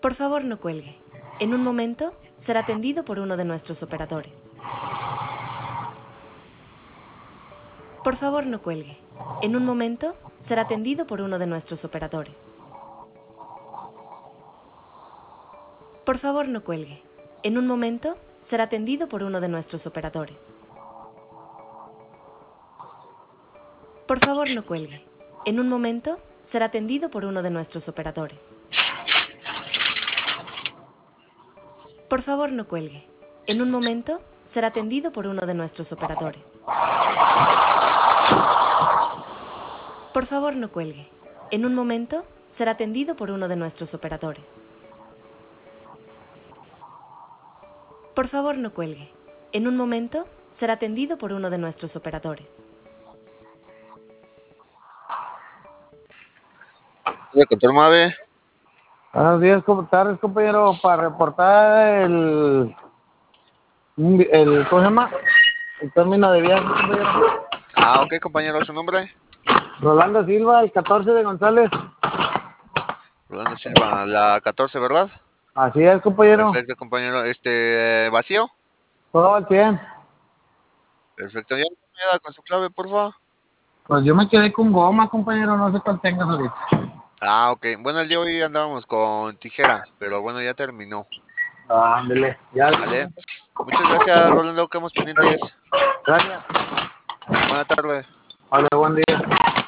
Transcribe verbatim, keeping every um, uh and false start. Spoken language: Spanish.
Por favor, no cuelgue. En un momento será atendido por uno de nuestros operadores. Por favor, no cuelgue. En un momento será atendido por uno de nuestros operadores. Por favor, no cuelgue. En un momento será atendido por uno de nuestros operadores. Por favor, no cuelgue. En un momento será atendido por uno de nuestros operadores. Por favor, no cuelgue. En un momento será atendido por uno de nuestros operadores. Por favor, no cuelgue. En un momento será atendido por uno de nuestros operadores. Por favor, no cuelgue. En un momento será atendido por uno de nuestros operadores. ¿De control Mave? Buenos días, ¿cómo tardes, compañero? Para reportar el, el, ¿cómo se llama? El término de viaje, compañero. Ah, ok, compañero, ¿su nombre? Rolando Silva, el catorce de González. Rolando Silva, la catorce, ¿verdad? Así es, compañero. Perfecto, compañero. Este, ¿vacío? Todo al cien. Perfecto. ¿Ya me queda con su clave, por favor? Pues yo me quedé con goma, compañero, no sé cuál tengas ahorita. Ah, ok. Bueno, el día de hoy andábamos con tijera, pero bueno, ya terminó. Ah, ándele. Ya. Vale. Muchas gracias, Rolando. Quedamos pendientes. Gracias. Buena tarde. Hola, buen día.